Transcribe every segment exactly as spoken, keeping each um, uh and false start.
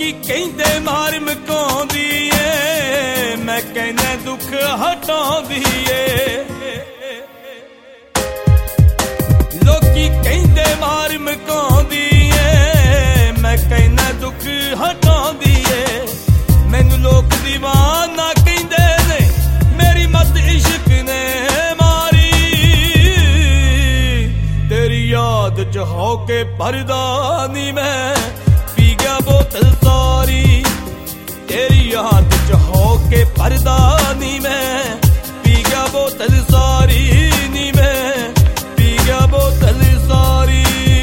ਲੋਕੀ ਕਹਿੰਦੇ ਮਾਰ ਮਕਾਉਂਦੀ ਏ, ਮੈਂ ਕਹਿੰਦਾ ਦੁੱਖ ਹਟਾਉਂਦੀ ਏ। ਲੋਕੀ ਕਹਿੰਦੇ ਮਾਰ ਮਕਾਉਂਦੀ ਏ, ਮੈਂ ਕਹਿੰਦਾ ਦੁੱਖ ਹਟਾਉਂਦੀ ਏ। ਮੈਨੂੰ ਲੋਕ ਦੀਵਾਨਾ ਕਹਿੰਦੇ ਨੇ, ਮੇਰੀ ਮਤ ਇਸ਼ਕ ਨੇ ਮਾਰੀ। ਤੇਰੀ ਯਾਦ ਚ ਹੋ ਕੇ ਪਰਦਾ ਨੀ ਮੈਂ ਪੀ ਗਿਆ ਬੋਤਲ ਸਾਰੀ। ਤੇਰੀ ਯਾਦ ਚ ਹੋ ਕੇ ਪਰਦਾ ਨੀ ਮੈਂ ਪੀ ਗਿਆ ਬੋਤਲ ਸਾਰੀ ਨੀ ਮੈਂ ਪੀ ਗਿਆ ਬੋਤਲ ਸਾਰੀ।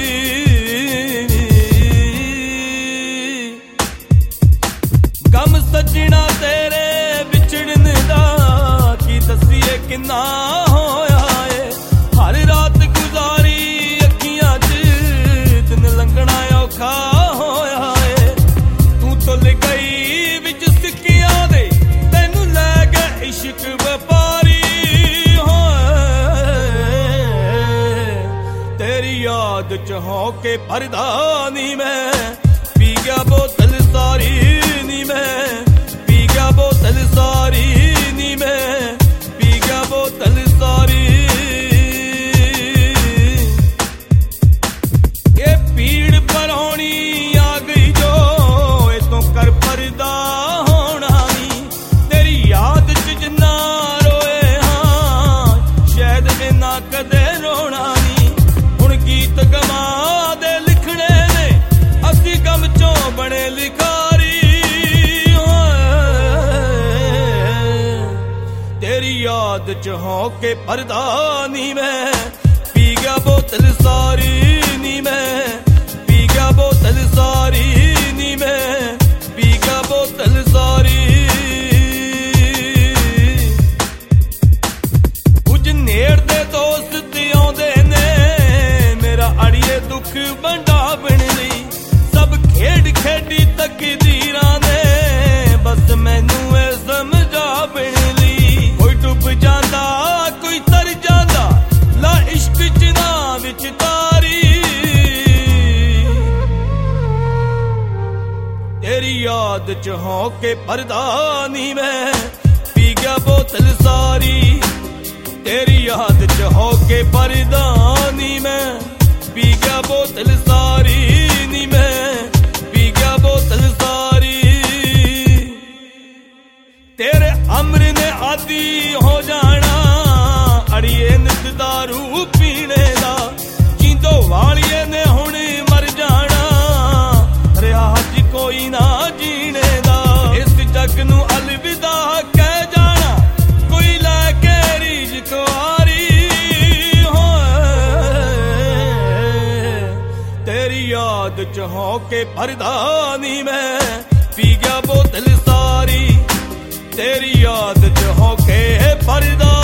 ਗਮ ਸੱਜਣਾ ਤੇਰੇ ਵਿਛੜਨ ਦਾ ਕੀ ਦੱਸੀਏ ਕਿੰਨਾ ਹੋਇਆ ਏ। ਹਰ ਰਾਤ ਗੁਜ਼ਾਰੀ ਅੱਖੀਆਂ ਚ ਦਿਨ ਲੰਘਣਾ ਔਖਾ ਹੋਇਆ ਏ। ਤੂੰ ਤੁਲ ਗਈ ਵਿੱਚ ਸਿੱਕਿਆਂ ਦੇ, ਤੈਨੂੰ ਲੈ ਗਿਆ ਇਸ਼ਕ ਵਪਾਰੀ ਹੋਏ। ਤੇਰੀ ਯਾਦ ਚ ਹੋ ਕੇ ਪਰਦਾ ਨੀ ਮੈਂ ਪੀ ਗਿਆ ਬੋਤਲ ਸਾਰੀ ਨੀ ਮੈਂ ਪੀ ਗਿਆ ਬੋਤਲ ਸਾਰੀ ਨੀ ਮੈਂ ਪੀ ਗਿਆ ਬੋਤਲ ਸਾਰੀ। ਇਹ ਪੀੜ ਪਰੋਣੀ ਆ ਗਈ ਜੋ ਇਹ ਤੋਂ ਕਰ ਪਰਦਾ ਹੋਣਾ ਨੀ। ਤੇਰੀ ਯਾਦ ਚ ਜਿੰਨਾ ਰੋਏ ਹਾਂ ਸ਼ਾਇਦ ਇੰਨਾ ਕਦੇ ਰੋਣਾ ਨੀ। ਹੁਣ ਗੀਤ ਗਮਾਂ ਦੇ ਲਿਖਣੇ ਨੇ, ਅਸੀਂ ਗਮ ਚੋਂ ਬਣੇ ਲਿਖਾਰੀ ਹੋਏ। ਤੇਰੀ ਯਾਦ ਚ ਹੋ ਕੇ ਪਰਦਾ ਨੀ ਮੈਂ ਪੀ ਗਿਆ ਬੋਤਲ ਸਾਰੀ ਨੀ ਮੈਂ ਪੀ ਗਿਆ ਬੋਤਲ ਸਾਰੀ ਨੀ ਮੈਂ ਪੀ ਗਿਆ ਬੋਤਲ ਸਾਰੀ। ਕੁਝ ਨੇੜ ਦੇ ਦੋਸਤ ਆਉਂਦੇ ਨੇ, ਮੇਰਾ ਅੜੀਏ ਦੁੱਖ ਵੰਡਾ ਬਣ ਲਈ। ਸਭ ਖੇਡ ਖੇਡੀ ਤਕਦੀਰਾਂ ਨੇ, ਬਸ ਮੈਨੂੰ ਇਹ ਸਮਝਾ ਬਣ ਲਈ। ਕੋਈ ਡੁੱਬ ਜਾਂਦਾ ਕੋਈ ਤਰ ਜਾਂਦਾ, ਲਾ ਇਸ਼ਕ ਚ ਨਾ ਵਿੱਚ ਤਾਰੀ। ਤੇਰੀ ਯਾਦ ਚ ਹੋ ਕੇ ਪਰਦਾ ਨੀ ਮੈਂ ਪੀ ਗਿਆ ਬੋਤਲ ਸਾਰੀ। ਤੇਰੀ ਯਾਦ ਚ ਹੋ ਕੇ ਪਰਦਾ ਨੀ ਮੈਂ ਪੀ ਗਿਆ ਬੋਤਲ ਸਾਰੀ ਨੀ ਮੈਂ ਪੀ ਗਿਆ ਬੋਤਲ ਸਾਰੀ। ਤੇਰੇ ਅਮਰ ਨੇ ਆਦੀ ਹੋ ਜਾਣਾ ਅੜੀਏ ਨਿਤ ਦਾਰੂ ਪੀਣੇ ਦਾ। ਜਿੰਦੋ ਵਾਲੀਏ ਨੇ ਹੁਣ ਮਰ ਜਾਣਾ, ਰਿਹਾ ਅੱਜ ਕੋਈ ਨਾ ਜੀਣੇ ਦਾ। ਇਸ ਜੱਗ ਨੂੰ ਅਲਵਿਦਾ ਕਹਿ ਜਾਣਾ, ਕੋਈ ਲੈ ਕੇ ਰੀਝ ਕੁਆਰੀ ਹੋਏ। ਤੇਰੀ ਯਾਦ ਚ ਹੋ ਕੇ ਪਰਦਾ ਨੀ ਮੈਂ ਪੀ ਗਿਆ ਬੋਤਲ ਸਾਰੀ। ਤੇਰੀ ਯਾਦ ਚ ਹੋ ਕੇ ਪਰਦਾ